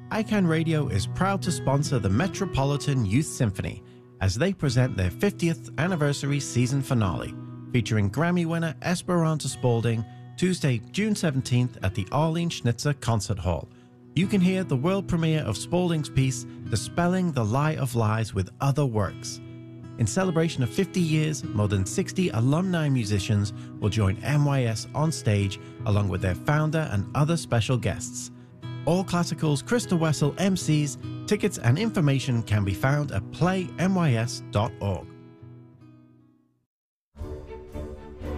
ICANN Radio is proud to sponsor the Metropolitan Youth Symphony as they present their 50th anniversary season finale, featuring Grammy winner Esperanza Spalding, Tuesday, June 17th at the Arlene Schnitzer Concert Hall. You can hear the world premiere of Spalding's piece, Dispelling the Lie of Lies with Other Works. In celebration of 50 years, more than 60 alumni musicians will join MYS on stage along with their founder and other special guests. All Classical's Krista Wessel MCs, tickets and information can be found at playmys.org.